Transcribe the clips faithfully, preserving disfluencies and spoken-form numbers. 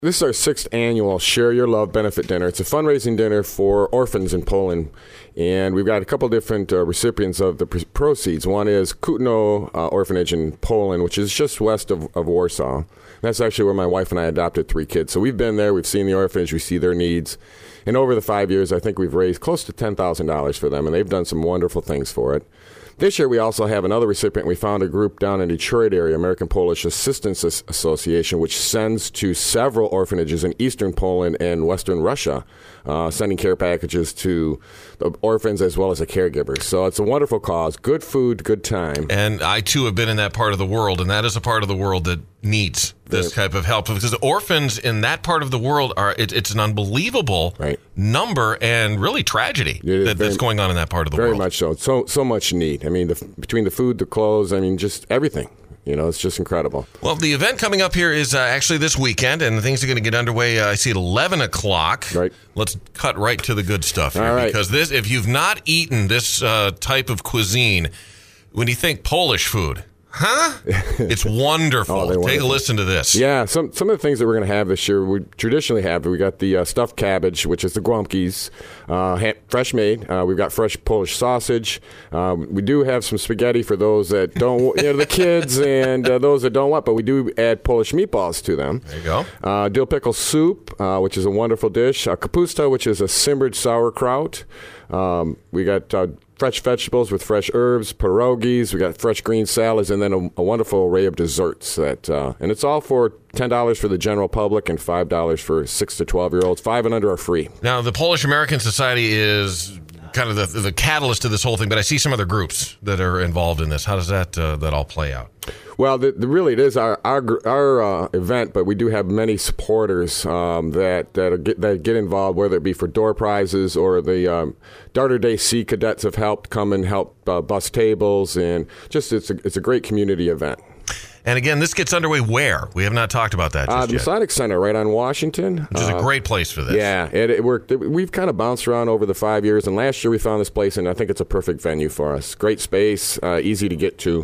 This is our sixth annual Share Your Love benefit dinner. It's a fundraising dinner for orphans in Poland, and we've got a couple different uh, recipients of the pr- proceeds. One is Kutno uh, Orphanage in Poland, which is just west of, of Warsaw. That's actually where my wife and I adopted three kids. So we've been there, we've seen the orphanage, we see their needs. And over the five years, I think we've raised close to ten thousand dollars for them, and they've done some wonderful things for it. This year, we also have another recipient. We found a group down in Detroit area, American Polish Assistance Association, which sends to several orphanages in eastern Poland and western Russia, uh, sending care packages to the orphans as well as the caregivers. So it's a wonderful cause. Good food, good time. And I, too, have been in that part of the world, and that is a part of the world that needs this type of help. Because the orphans in that part of the world, are it, it's an unbelievable right. number and really tragedy that, very, that's going on in that part of the very world. Very much so. So so much need. I mean, the, between the food, the clothes, I mean, just everything. You know, it's just incredible. Well, the event coming up here is uh, actually this weekend, and things are going to get underway, uh, I see, at eleven o'clock. Right. Let's cut right to the good stuff here. All right. Because this, if you've not eaten this uh, type of cuisine, when you think Polish food, huh? It's wonderful. Oh, Take wonderful. a listen to this. Yeah, some some of the things that we're going to have this year, we traditionally have, we got the uh, stuffed cabbage, which is the Grumpkies, uh, ha- fresh made. Uh, we've got fresh Polish sausage. Um, we do have some spaghetti for those that don't, you know, the kids and uh, those that don't want, but we do add Polish meatballs to them. There you go. Uh, dill pickle soup, uh, which is a wonderful dish. Uh, kapusta, which is a simmered sauerkraut. Um, we got uh, fresh vegetables with fresh herbs, pierogies. We got fresh green salads, and then a, a wonderful array of desserts. That uh, and it's all for ten dollars for the general public and five dollars for six to twelve year olds. Five and under are free. Now, the Polish American Society is kind of the the catalyst to this whole thing, but I see some other groups that are involved in this. How does that uh, that all play out? Well, the, the, really, it is our our, our uh, event, but we do have many supporters um, that that, are get, that get involved, whether it be for door prizes or the um, Darter Day Sea Cadets have helped come and help uh, bus tables, and just it's a, it's a great community event. And again, this gets underway where? We have not talked about that just uh, the yet. Masonic Center right on Washington. Which is uh, a great place for this. Yeah, it, it worked. We've kind of bounced around over the five years, and last year we found this place, and I think it's a perfect venue for us. Great space, uh, easy to get to.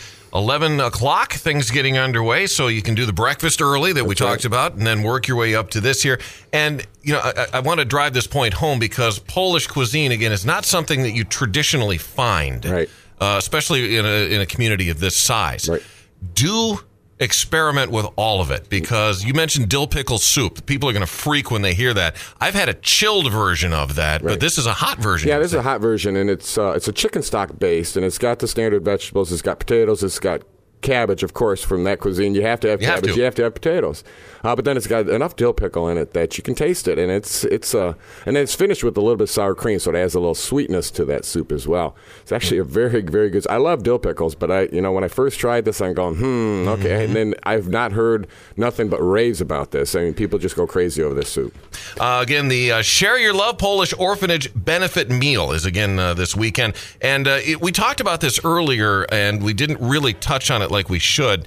eleven o'clock, things getting underway, so you can do the breakfast early that we That's talked right. about, and then work your way up to this here. And, you know, I, I want to drive this point home because Polish cuisine, again, is not something that you traditionally find, right. uh, especially in a, in a community of this size. Right. Do experiment with all of it, because you mentioned dill pickle soup. People are going to freak when they hear that. I've had a chilled version of that, Right. but this is a hot version. Yeah, this is a hot version, and it's uh, it's a chicken stock based, and it's got the standard vegetables. It's got potatoes. It's got cabbage, of course, from that cuisine. You have to have You have cabbage. to. You have to have potatoes. Uh, but then it's got enough dill pickle in it that you can taste it, and it's it's uh, and then it's finished with a little bit of sour cream, so it adds a little sweetness to that soup as well. It's actually a very very good. I love dill pickles, but I you know when I first tried this, I'm going hmm okay, mm-hmm. and then I've not heard nothing but raves about this. I mean, people just go crazy over this soup. Uh, again, the uh, Share Your Love Polish Orphanage Benefit Meal is again uh, this weekend. And uh, it, we talked about this earlier, and we didn't really touch on it like we should.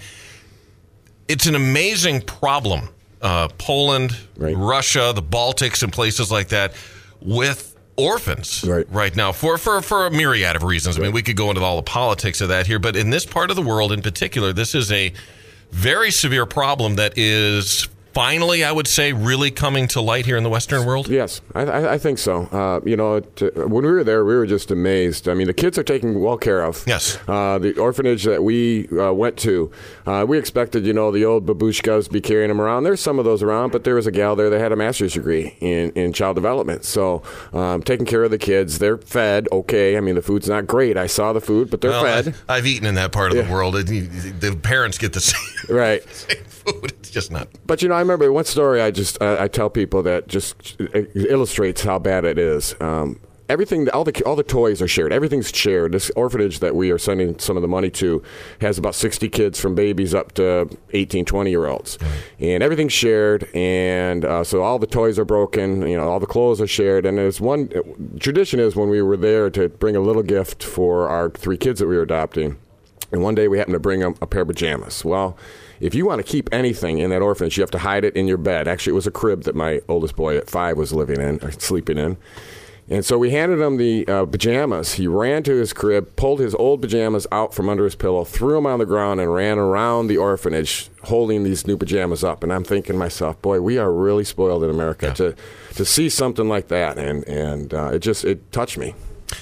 It's an amazing problem, uh, Poland, Right. Russia, the Baltics, and places like that, with orphans Right. right now for, for, for a myriad of reasons. I mean, we could go into all the politics of that here, but in this part of the world in particular, this is a very severe problem that is finally, I would say, really coming to light here in the Western world? Yes, I, I, I think so. Uh, you know, it, uh, when we were there, we were just amazed. I mean, the kids are taken well care of. Yes. Uh, the orphanage that we uh, went to, uh, we expected, you know, the old babushkas be carrying them around. There's some of those around, but there was a gal there that had a master's degree in, in child development. So um, taking care of the kids, they're fed, okay. I mean, the food's not great. I saw the food, but they're well, fed. I, I've eaten in that part of Yeah. the world. It, the parents get the same, Right. same food. It's just not. But, you know, I remember one story I just uh, I tell people that just illustrates how bad it is. Um, everything, all the all the toys are shared. Everything's shared. This orphanage that we are sending some of the money to has about sixty kids from babies up to eighteen, twenty-year-olds. And everything's shared, and uh, so all the toys are broken, you know, all the clothes are shared. And there's one, tradition is when we were there to bring a little gift for our three kids that we were adopting. And one day we happened to bring them a pair of pajamas. Well, if you want to keep anything in that orphanage, you have to hide it in your bed. Actually, it was a crib that my oldest boy at five was living in, or sleeping in. And so we handed him the uh, pajamas. He ran to his crib, pulled his old pajamas out from under his pillow, threw them on the ground, and ran around the orphanage holding these new pajamas up. And I'm thinking to myself, boy, we are really spoiled in America yeah. to to see something like that. And, and uh, it just it touched me.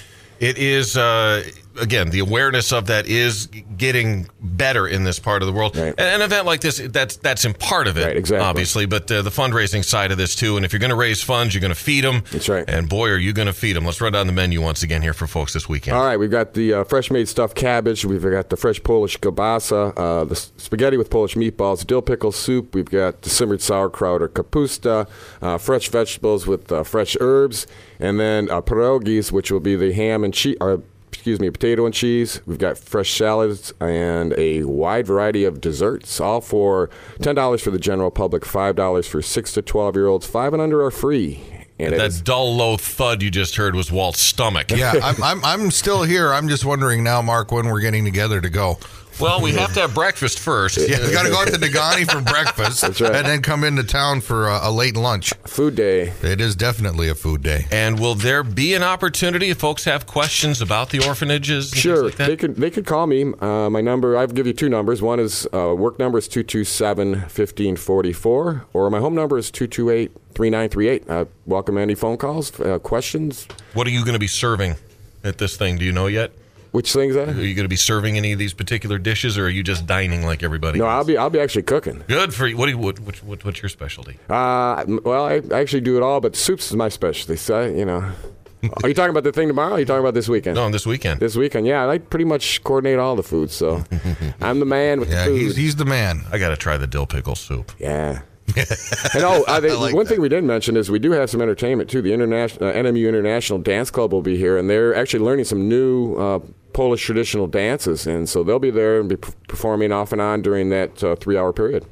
It is, uh, again, the awareness of that is getting better in this part of the world. Right. An event like this, that's that's in part of it, right, exactly. obviously, but uh, the fundraising side of this, too. And if you're going to raise funds, you're going to feed them. That's right. And, boy, are you going to feed them. Let's run down the menu once again here for folks this weekend. All right, we've got the uh, fresh-made stuffed cabbage. We've got the fresh Polish kielbasa, uh, the spaghetti with Polish meatballs, dill pickle soup. We've got the simmered sauerkraut or kapusta, uh, fresh vegetables with uh, fresh herbs, and then uh, pierogies, which will be the ham and cheese, or excuse me, potato and cheese. We've got fresh salads and a wide variety of desserts, all for ten dollars for the general public, five dollars for six to twelve-year-olds. Five and under are free. And that is, dull, low thud you just heard was Walt's stomach. Yeah, I'm, I'm, I'm still here. I'm just wondering now, Mark, when we're getting together to go. Well, we have to have breakfast first. Yeah, we got to go out to Nagani for breakfast. That's right. And then come into town for a, a late lunch. Food day. It is definitely a food day. And will there be an opportunity if folks have questions about the orphanages? And sure, like that? they could they could call me. Uh, my number, I'll give you two numbers. One is uh, work number is two two seven, one five four four, or my home number is two two eight, three nine three eight. I welcome any phone calls, uh, questions. What are you going to be serving at this thing? Do you know yet? Which things that? Are you going to be serving any of these particular dishes, or are you just dining like everybody No, else? I'll be I'll be actually cooking. Good for you. What do you what, what, what what's your specialty? Uh, well, I actually do it all, but soups is my specialty. So I, you know, are you talking about the thing tomorrow? Or are you talking about this weekend? No, this weekend. This weekend, yeah. I pretty much coordinate all the food, so I'm the man with Yeah, the food. he's, he's the man. I got to try the dill pickle soup. Yeah. And oh, uh, they, like one that. thing we didn't mention is we do have some entertainment too. The international uh, N M U International Dance Club will be here, and they're actually learning some new uh, Polish traditional dances, and so they'll be there and be p- performing off and on during that uh, three-hour period.